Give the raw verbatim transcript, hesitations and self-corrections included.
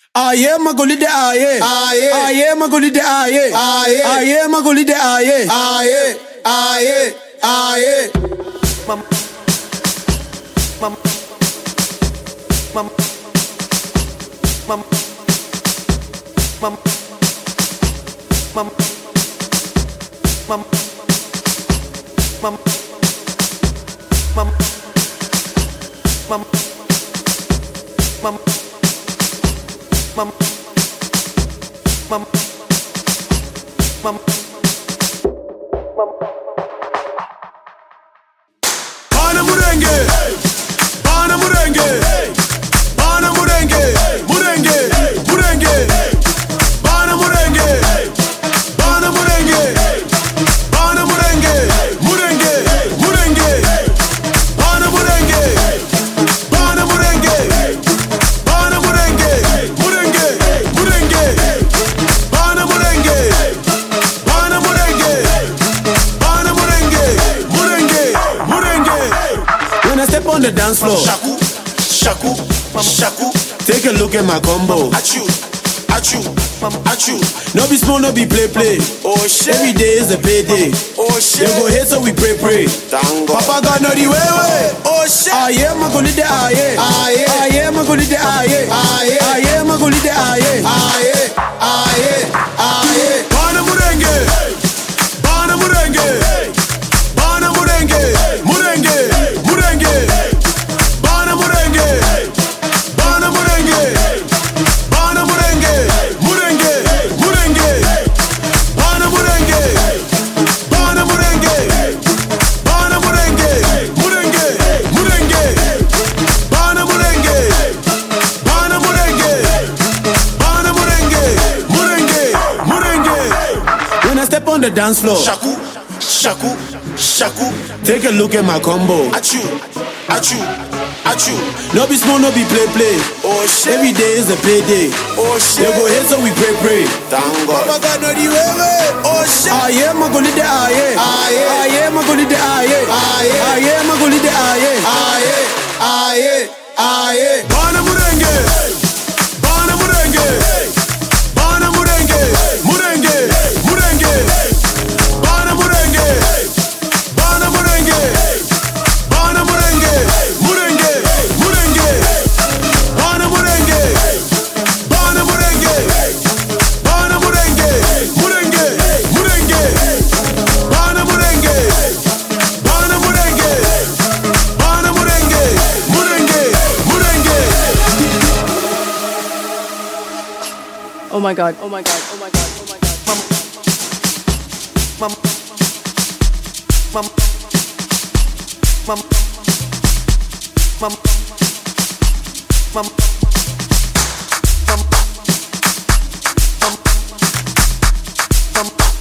Aye magolide aye aye aye magolide aye aye aye magolide aye aye aye aye mam mam mam mam mam mam mam mam mam mam mam Mama, mama, mama, mama. Bana murenge, bana murenge, bana murenge, murenge, murenge, bana murenge, bana murenge, bana murenge, murenge, murenge, bana murenge, bana murenge, bana murenge. Step on the dance floor. Shaku, shaku, shaku. Take a look at my combo. Achoo, achoo, achoo. No be small, no be play play. Oh shit. Every day is a payday. Oh shit. They go hate so we pray pray. Tango. Papa God know the way way. Oh shit. Aye, magolide aye. Aye, aye, magolide aye. Aye, aye, magolide aye. Aye, aye, aye. Bana murenge, bana murenge, bana murenge, murenge. Bana murenge, bana murenge, bana murenge, murenge, murenge, bana murenge, bana murenge, bana murenge, murenge, murenge, bana murenge, bana murenge, bana murenge, murenge, murenge. When I step on the dance floor, shaku, shaku, shaku. Take a look at my combo. Achoo, achoo, achoo. No be small, no be play play. Oh shit. Every day is a payday. Oh shit. They go hate so we pray pray. Thank God. Papa God know the way way. Oh shit. Aye magolide aye. Aye. Aye magolide aye. Aye. Aye magolide aye. Aye. Aye. Aye. Bana murenge. Bana murenge. Bana murenge. Murenge. Murenge. Bana murenge. Bana murenge, bana murenge, murenge, murenge, bana murenge, bana murenge, bana murenge, murenge, murenge, bana murenge, bana murenge, bana murenge, murenge, murenge. Oh my God! Oh my God! Oh my God! Oh my God! Mama, mama. Mama, mama, mama, mama, mama, mama.